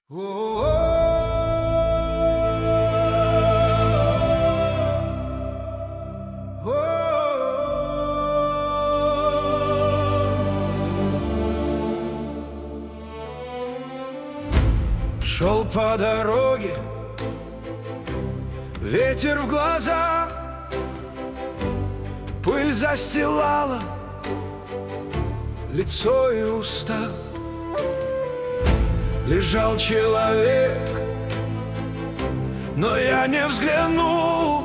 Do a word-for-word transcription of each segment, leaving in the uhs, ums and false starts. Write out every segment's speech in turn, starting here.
Шел по дороге, ветер в глаза, пыль застилала лицо и уста. Лежал человек, но я не взглянул.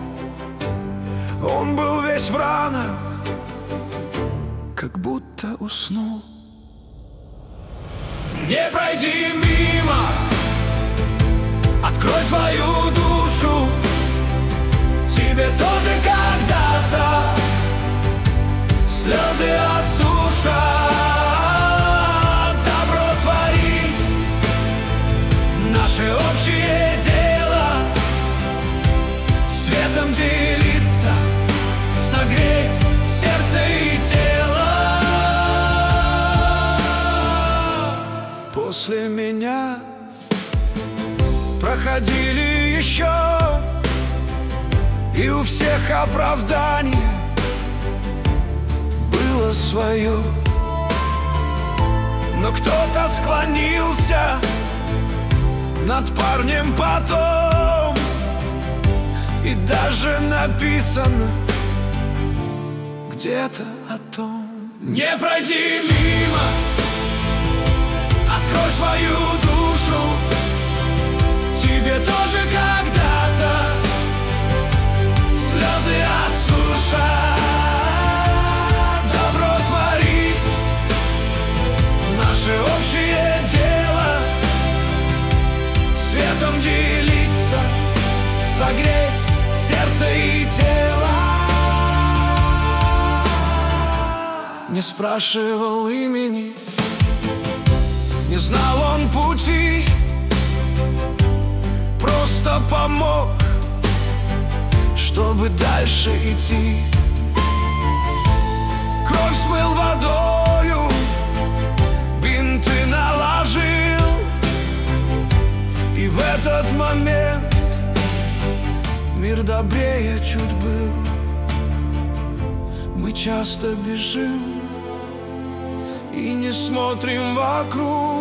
Он был весь в ранах, как будто уснул. Не пройди мимо, открой свою душу. Тебе тоже когда-то слезы осушат. Добро твори, наше общее дело. Светом делиться, согреть сердце и тело. После меня проходили еще, и у всех оправдание было свое. Но кто-то склонился над парнем потом, и даже написано где-то о том. Не пройди мимо, открой свою душу. Тебе тоже когда-то слезы осушат. Добро творить, наше общее дело. Светом делиться, согреть сердце и тело. Не спрашивал имени, не знал он пути, просто помог, чтобы дальше идти. Кровь смыл водою, бинты наложил, и в этот момент мир добрее чуть был. Мы часто бежим и не смотрим вокруг,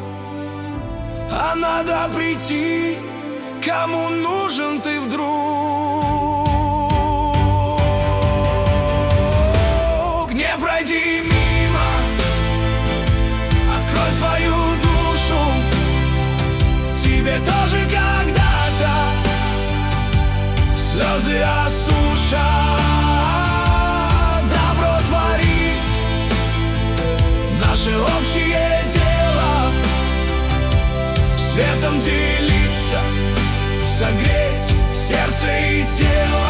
а надо прийти, кому нужен ты вдруг. Не пройди мимо, открой свою душу. Тебе тоже когда-то слезы осушат. Добро творить, наше общее дело. Светом делиться, согреть сердце и тело.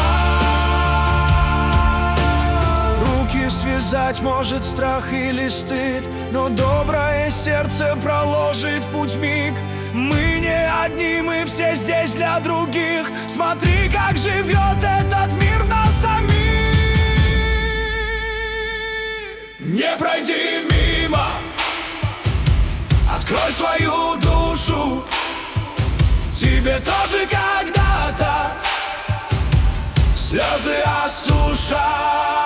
Руки связать может страх или стыд, но доброе сердце проложит путь вмиг. Мы не одни, мы все здесь для других. Смотри, как живет этот мир в нас самих. Не пройди мимо, открой свою душу. Тебе тоже когда-то слезы осушат.